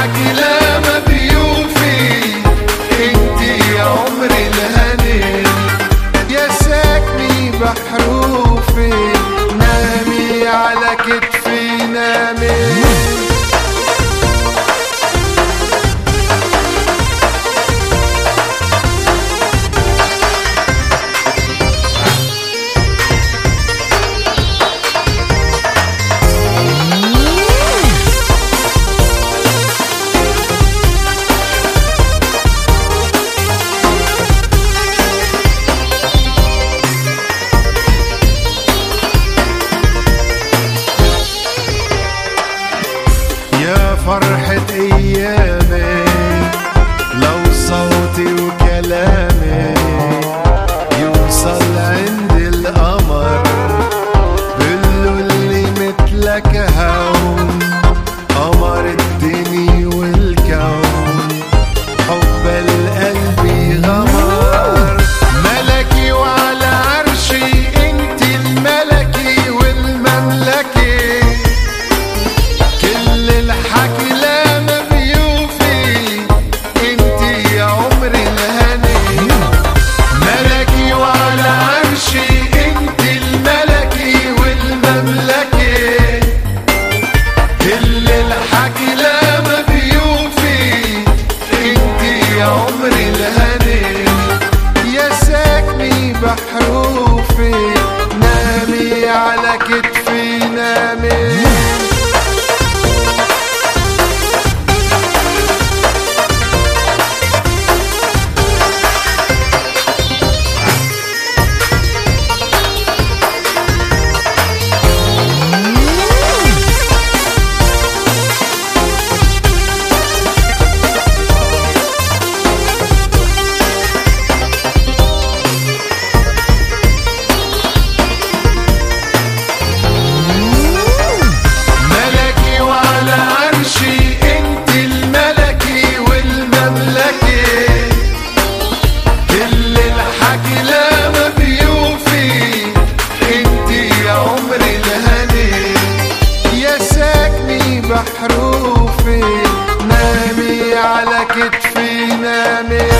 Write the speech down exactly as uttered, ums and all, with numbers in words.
الحكي لا ما بيوفي، انتي يا عمري الهني، يا ساكني بحروفي، نامي على كتفي نامي. يا فرحة أيامي لو صوتي وكلامي يوصل عند القمر، بقوله اللي مثلك هون، قمر الدنيا والكون، حب القلب غمر، ملكي وعلى عرشي انت الملكي والمملكي، كل الحكي لا ما بيوفي، انتي يا عمري الهني، ملكي وعلى عرشي انتي الملكي والمملكي، كل الحكي لا ما بيوفي، انتي يا عمري الهني، يا ساكني بحروفي، نامي على كتفي نامي. بحروفي نامي على كتفي نامي.